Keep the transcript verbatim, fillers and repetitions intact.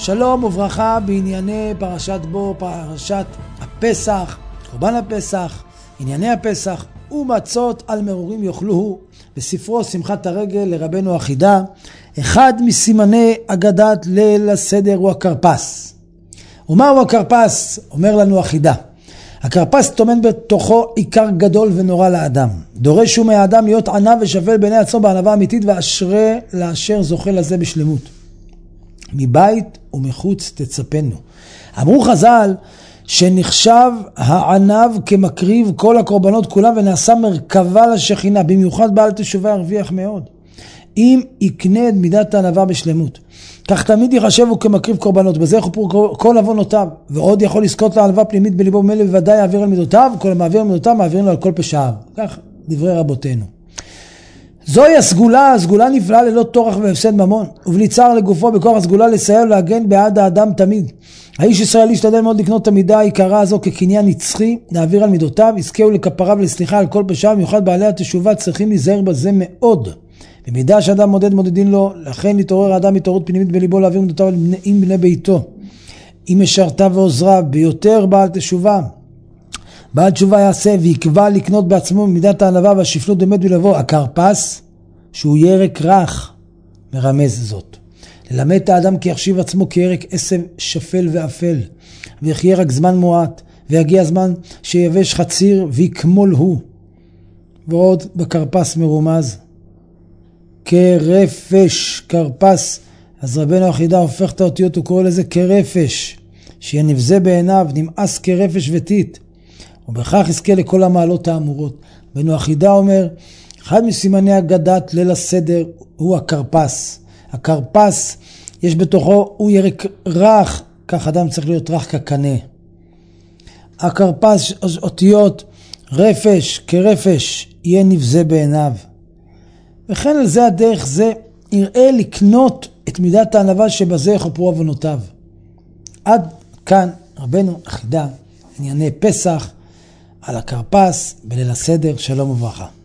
שלום וברכה בענייני פרשת בו, פרשת הפסח, קורבן הפסח, ענייני הפסח ומצות על מרורים יאכלוהו, בספרו שמחת הרגל לרבנו החידה. אחד מסימני אגדת ליל הסדר הוא הכרפס. ומהו הכרפס? אומר לנו החידה. הכרפס טומן בתוכו עיקר גדול ונורא לאדם. דורש הוא מהאדם להיות ענב ושפל בעיני עצמו בענווה אמיתית, ואשרי לאשר זוכה לזה בשלמות. מבית ומחוץ תצפנו. אמרו חז"ל שנחשב הענב כמקריב כל הקורבנות כולם ונעשה מרכבה לשכינה, במיוחד בעל תשובה הרוויח מאוד אם יקנה את מידת הענווה בשלמות. כך תמיד יחשב הוא כמקריב קורבנות, בזה יכפרו כל עוונותיו, ועוד יכול לזכות לענווה פנימית בליבו, ממילא בוודאי יעביר על מידותיו, כל המעביר על מידותיו מעבירים לו על כל פשעיו. כך דברי רבותינו. זוהי הסגולה, הסגולה נפלאה ללא טורח והפסד ממון, ובלי צער לגופו בכוח הסגולה לסייע ולהגן בעד האדם תמיד. האיש ישראלי ישתדל מאוד לקנות את המידה העיקרה הזו כקניין נצחי, להעביר על מידותיו, יזכהו לכפרה ולסליחה על כל פשעיו, במיוחד בעלי התשובה צריכים להיזהר בזה מאוד. במידה שאדם מודד מודדין לו, לכן להתעורר האדם התעוררות פנימית בליבו להעביר מידותיו עם בני ביתו, עם משרתיו ועוזריו, ביותר בעל תשובה. בעל תשובה יעשה ויקבע לקנות בעצמו מידת הענווה והשפלות באמת בלבו. הכרפס שהוא ירק רך מרמז זאת. ללמד את האדם כי יחשיב עצמו כירק עשב שפל ואפל, ויחיה רק זמן מועט, ויגיע הזמן שיבש חציר ויקמול הוא. ועוד בכרפס מרומז כרפש, כרפס. אז רבנו החידה הופך את האותיות, הוא קורא לזה כרפש, שיהיה נבזה בעיניו, נמאס כרפש ותית, ובכך יזכה לכל המעלות האמורות. רבנו החידה אומר, אחד מסימני אגדת ליל הסדר הוא הכרפס. הכרפס יש בתוכו, הוא ירק רך, כך אדם צריך להיות רך כקנה. הכרפס אותיות רפש, כרפש, יהיה נבזה בעיניו. וכן על זה הדרך זה יראה לקנות את מידת הענווה שבזה יכפרו עוונותיו. עד כאן רבנו החידה, ענייני פסח על הכרפס בליל הסדר. שלום וברכה.